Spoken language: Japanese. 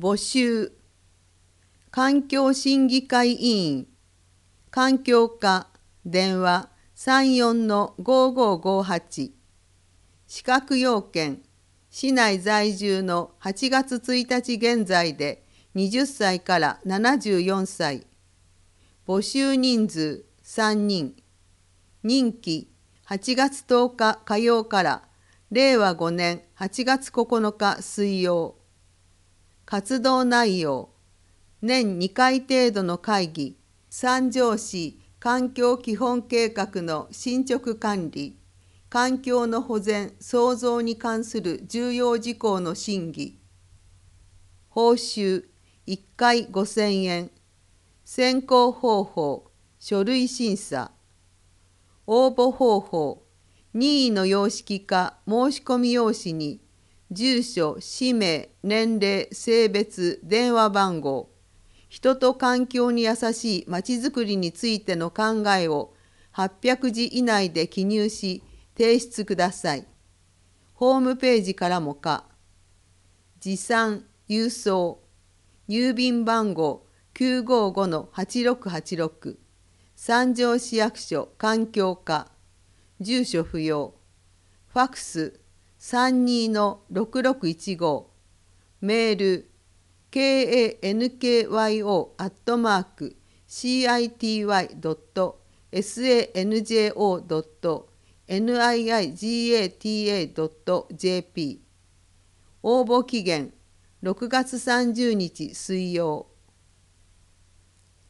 募集。環境審議会委員。環境課。電話34-5558。資格要件。市内在住の8月1日現在で20歳から74歳。募集人数3人。任期8月10日火曜から令和5年8月9日水曜。活動内容。年2回程度の会議。三条市環境基本計画の進捗管理。環境の保全・創造に関する重要事項の審議。報酬1回5000円。選考方法、書類審査。応募方法、任意の様式か申込用紙に、住所、氏名、年齢、性別、電話番号、人と環境に優しいまちづくりについての考えを800字以内で記入し、提出ください。ホームページからもか。持参、郵送。郵便番号955-8686。三条市役所環境課。住所不要。ファクス32-6615。メール kankyou@city.sanjo.niigata.jp。応募期限6月30日水曜。